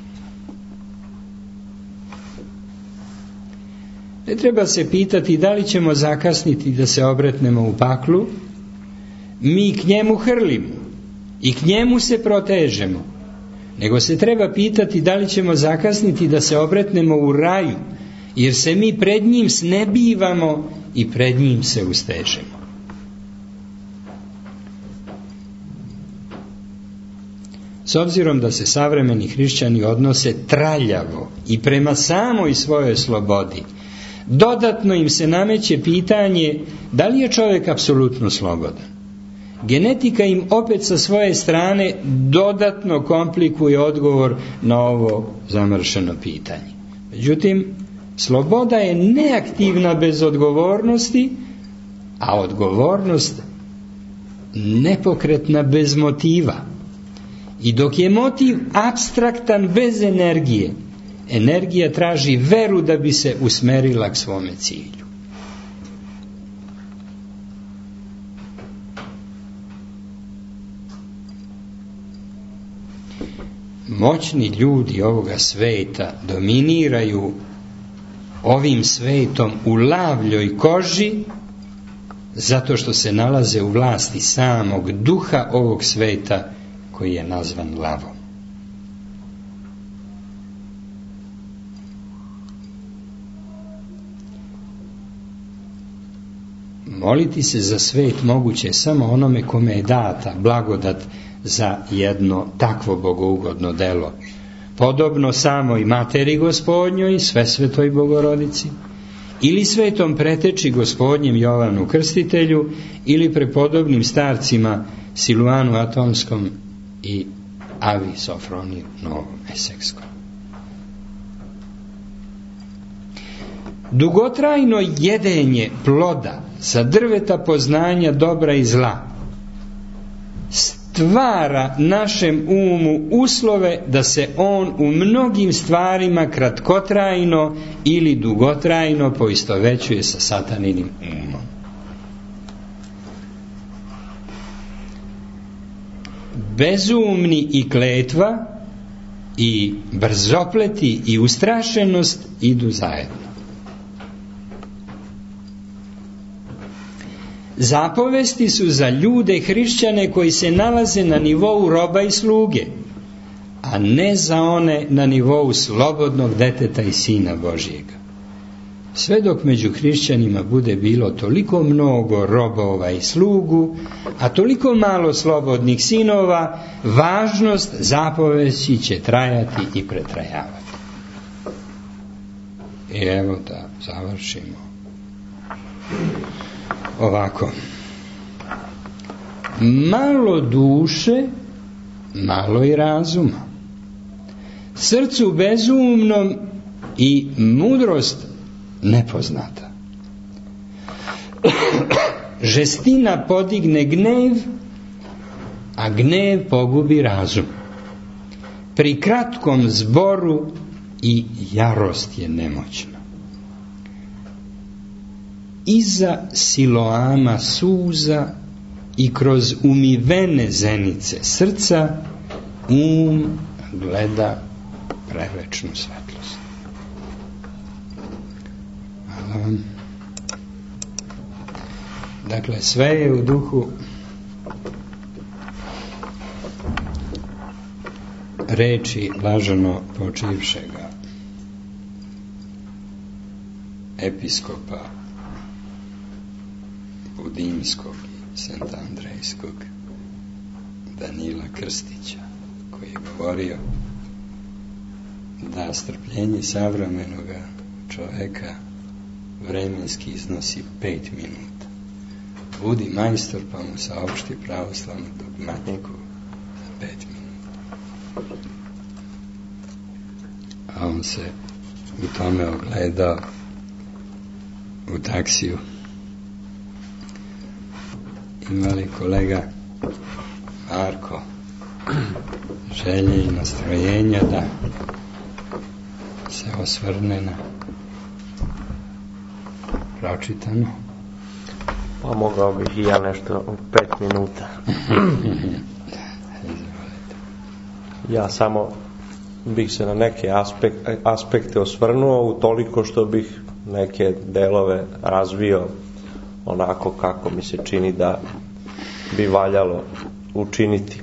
Ne treba se pitati da li ćemo zakasniti da se obretnemo u paklu, mi k njemu hrlimo i k njemu se protežemo, nego se treba pitati da li ćemo zakasniti da se obretnemo u raju, jer se mi pred njim snebivamo i pred njim se ustežemo. S obzirom da se savremeni hrišćani odnose traljavo i prema samoj svojoj slobodi, dodatno im se nameće pitanje da li je čovjek apsolutno slobodan. Genetika im opet sa svoje strane dodatno komplikuje odgovor na ovo zamršeno pitanje. Međutim, sloboda je neaktivna bez odgovornosti, a odgovornost nepokretna bez motiva. I dok je motiv apstraktan bez energije, energija traži veru da bi se usmerila k svome cilju. Moćni ljudi ovoga sveta dominiraju ovim svetom u lavljoj koži zato što se nalaze u vlasti samog duha ovog sveta koji je nazvan lavom. moliti se za svet moguće samo onome kome je data blagodat za jedno takvo bogougodno delo, podobno samoj materi Gospodnjoj, Svesvetoj Bogorodici, ili svetom preteči Gospodnjem Jovanu Krstitelju, ili prepodobnim starcima Siluanu Atonskom i Avi Sofroniju Novom Esekskom. Dugotrajno jedenje ploda sa drveta poznanja dobra i zla stvara našem umu uslove da se on u mnogim stvarima kratkotrajno ili dugotrajno poistovećuje sa sataninim umom. Bezumni i kletva i brzopleti i ustrašenost idu zajedno. Zapovesti su za ljude hrišćane koji se nalaze na nivou roba i sluge, a ne za one na nivou slobodnog deteta i sina Božjega. Sve dok među hrišćanima bude bilo toliko mnogo robova i slugu, a toliko malo slobodnih sinova, važnost zapovesti će trajati i pretrajavati. I evo da završimo. Ovako, malo duše, malo i razuma, srcu bezumnom i mudrost nepoznata. Žestina podigne gnev, a gnev pogubi razum. Pri kratkom zboru i jarost je nemoćna. Iza Siloama suza i kroz umivene zenice srca um gleda prevečnu svetlost. Hvala vam. Dakle, sve je u duhu reči blaženo počivšega episkopa Budimskog i Santandrejskog Danila Krstića, koji je govorio da strpljenje savremenog čoveka vremenski iznosi pet minuta. Budi majstor pa mu saopšti pravoslavnu dogmatiku za pet minuta. A on se u tome ogledao u taksiju. Imali kolega Marko želje i nastrojenja da se osvrne na pročitano? Pa mogao bih i ja nešto u pet minuta. Ja samo bih se na neke aspekte, aspekte osvrnuo, utoliko što bih neke delove razvio onako kako mi se čini da bi valjalo učiniti.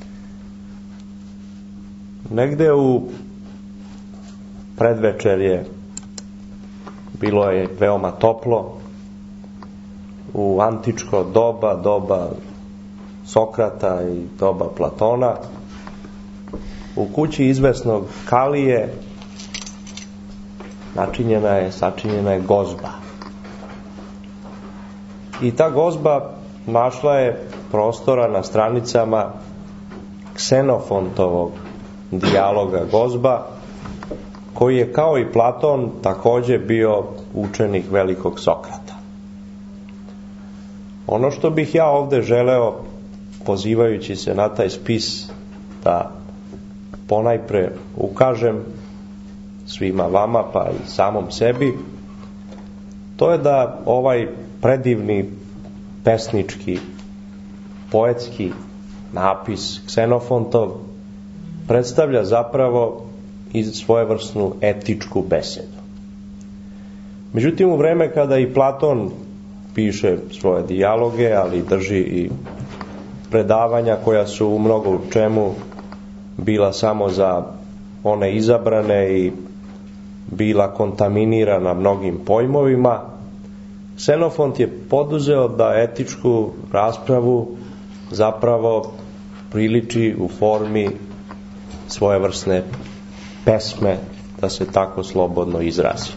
Negde u predvečerje bilo je veoma toplo, u antičko doba, doba Sokrata i doba Platona, u kući izvesnog Kalije načinjena je, sačinjena je gozba. I ta gozba našla je prostora na stranicama Ksenofontovog dijaloga Gozba, koji je kao i Platon također bio učenik velikog Sokrata. Ono što bih ja ovdje želeo, pozivajući se na taj spis, da ponajpre ukažem svima vama pa i samom sebi, to je da ovaj predivni pesnički, poetski napis Ksenofontov predstavlja zapravo i svojevrsnu etičku besedu. Međutim, u vreme kada i Platon piše svoje dijaloge, ali drži i predavanja koja su u mnogo čemu bila samo za one izabrane i bila kontaminirana mnogim pojmovima, Ksenofont je poduzeo da etičku raspravu zapravo priliči u formi svojevrsne pesme, da se tako slobodno izrazi.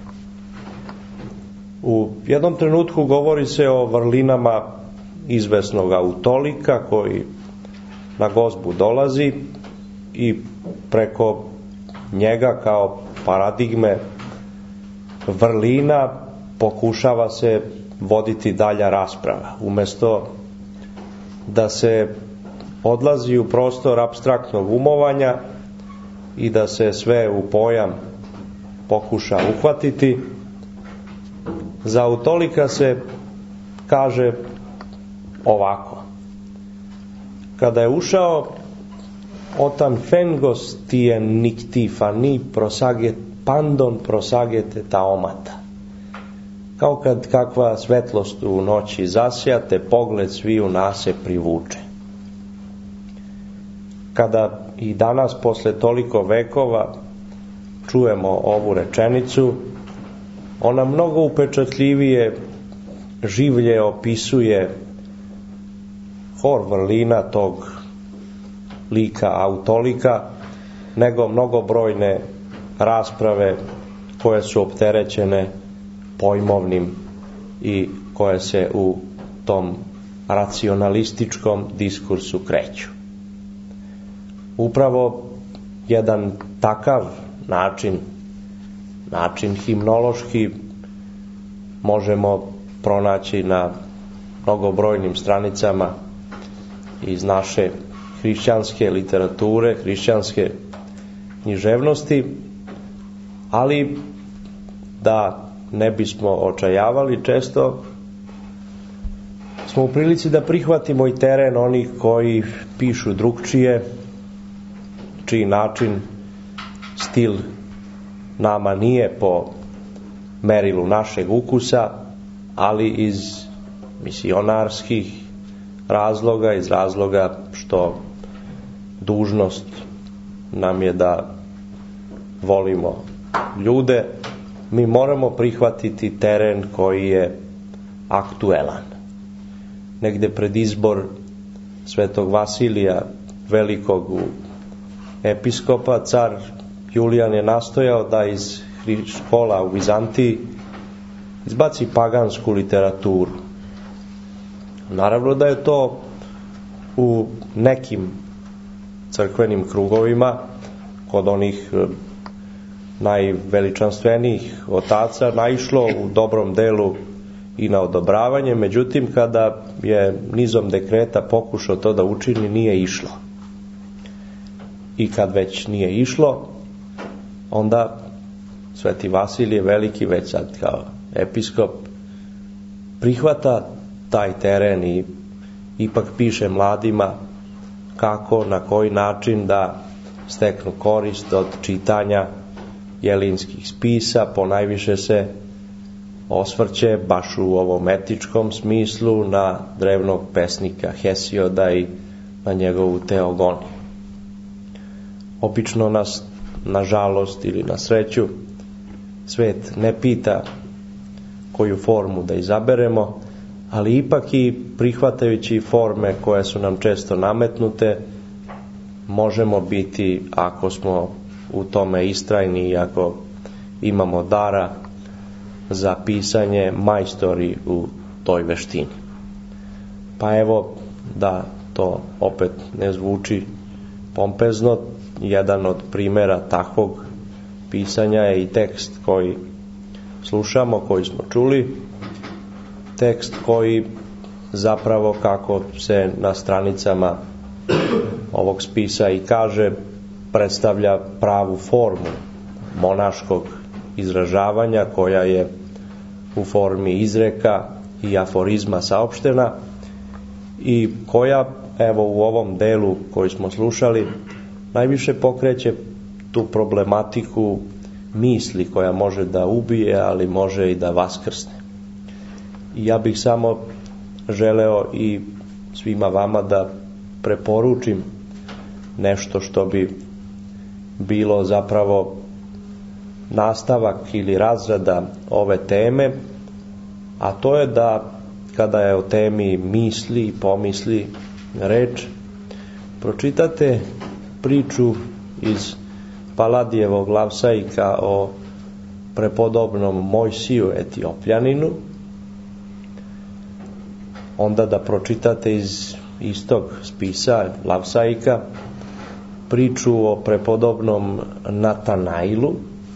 U jednom trenutku govori se o vrlinama izvesnog autolika koji na gozbu dolazi i preko njega kao paradigme vrlina pokušava se voditi dalja rasprava. Umesto da se odlazi u prostor apstraktnog umovanja i da se sve u pojam pokuša uhvatiti, za autolika se kaže ovako: kada je ušao otan fengos tien niktifa ni prosaget pandon prosagete taomata, kao kad kakva svetlost u noći zasja, te pogled sviju nase privuče. Kada i danas posle toliko vekova čujemo ovu rečenicu, ona mnogo upečatljivije, življe opisuje hor vrlina tog lika autolika nego mnogobrojne rasprave koje su opterećene pojmovnim i koje se u tom racionalističkom diskursu kreću. Upravo jedan takav način, način himnološki možemo pronaći na mnogobrojnim stranicama iz naše hrišćanske literature, hrišćanske književnosti, ali da ne bismo očajavali, često smo u prilici da prihvatimo i teren onih koji pišu drugčije, čiji način, stil nama nije po merilu našeg ukusa, ali iz misionarskih razloga, iz razloga što dužnost nam je da volimo ljude, mi moramo prihvatiti teren koji je aktuelan. Negde pred izbor svetog Vasilija Velikog u episkopa, car Julijan je nastojao da iz škola u Vizantiji izbaci pagansku literaturu. Naravno da je to u nekim crkvenim krugovima, kod onih najveličanstvenijih otaca, naišlo u dobrom delu i na odobravanje, međutim kada je nizom dekreta pokušao to da učini, nije išlo. I kad već nije išlo, onda sveti Vasilije Veliki, već sad kao episkop, prihvata taj teren i ipak piše mladima kako, na koji način da steknu korist od čitanja jelinskih spisa. Ponajviše se osvrće baš u ovom etičkom smislu na drevnog pesnika Hesioda i na njegovu teogoniju. Obično nas, na žalost ili na sreću, svet ne pita koju formu da izaberemo, ali ipak i prihvatajući forme koje su nam često nametnute, možemo biti, ako smo u tome istrajni i ako imamo dara za pisanje, majstori u toj veštini. Pa evo, da to opet ne zvuči pompezno, jedan od primjera takvog pisanja je i tekst koji slušamo, koji smo čuli, tekst koji zapravo, kako se na stranicama ovog spisa i kaže, predstavlja pravu formu monaškog izražavanja, koja je u formi izreka i aforizma saopštena i koja, evo u ovom delu koji smo slušali, najviše pokreće tu problematiku misli koja može da ubije, ali može i da vaskrsne. I ja bih samo želeo i svima vama da preporučim nešto što bi bilo zapravo nastavak ili razrada ove teme, a to je da kada je o temi misli i pomisli reč, pročitate priču iz Paladijevog Lavsaika o prepodobnom Mojsiju Etiopljaninu, onda da pročitate iz istog spisa Lavsaika priču o prepodobnom Natanailu,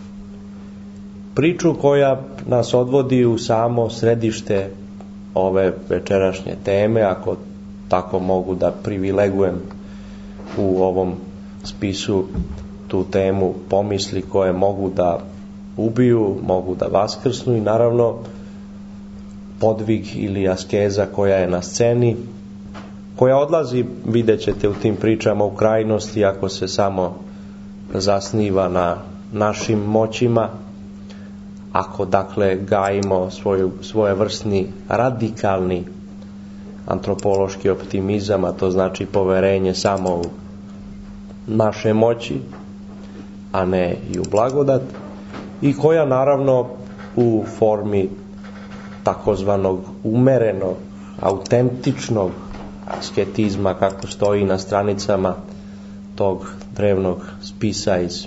priču koja nas odvodi u samo središte ove večerašnje teme, ako tako mogu da privilegujem u ovom spisu tu temu pomisli koje mogu da ubiju, mogu da vaskrsnu i naravno podvig ili askeza koja je na sceni, koja odlazi, vidjet ćete u tim pričama, u krajnosti ako se samo zasniva na našim moćima, ako dakle gajimo svoju, svojevrsni radikalni antropološki optimizam, a to znači poverenje samo u naše moći, a ne i u blagodat, i koja naravno u formi takozvanog umerenog, autentičnog asketizma, kako stoji na stranicama tog drevnog spisa iz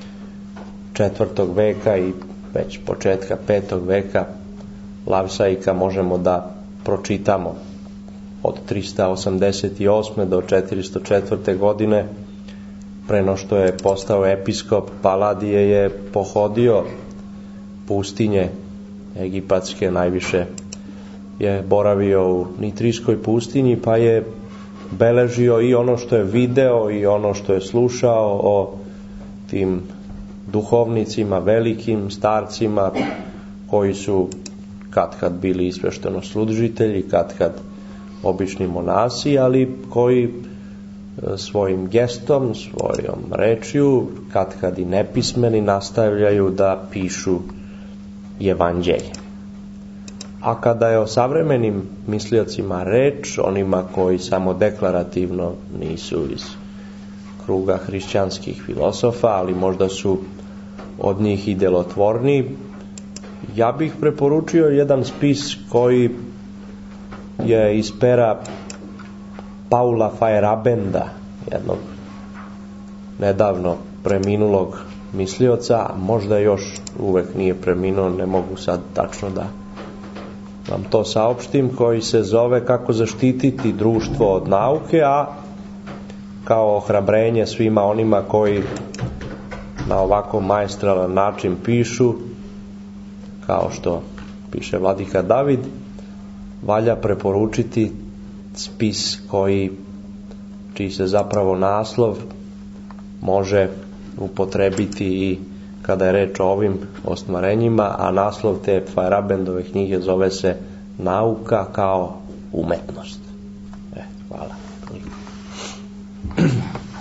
četvrtog veka i već početka petog veka Lavsaika, možemo da pročitamo od tristo osamdeset osme do četiristo četvrte godine. Preno što je postao episkop, Paladije je pohodio pustinje egipatske, najviše je boravio u Nitrijskoj pustinji, pa je beležio i ono što je video i ono što je slušao o tim duhovnicima, velikim starcima koji su kad kad bili sveštenosludžitelji, kad kad obični monasi, ali koji svojim gestom, svojom rečju, kad kad i nepismeni, nastavljaju da pišu evanđelje. A kada je o savremenim misliocima reč, onima koji samo deklarativno nisu iz kruga hrišćanskih filosofa, ali možda su od njih i delotvorniji, ja bih preporučio jedan spis koji je iz pera Paula Feyerabenda, jednog nedavno preminulog mislioca, a možda još uvek nije preminuo, ne mogu sad tačno da vam to saopštim, koji se zove Kako zaštititi društvo od nauke, a kao ohrabrenje svima onima koji na ovako maestralan način pišu, kao što piše vladika David, valja preporučiti spis koji, čiji se zapravo naslov može upotrebiti i kada je reč o ovim ostvarenjima, a naslov te Feyerabendove knjige zove se Nauka kao umetnost. E, hvala.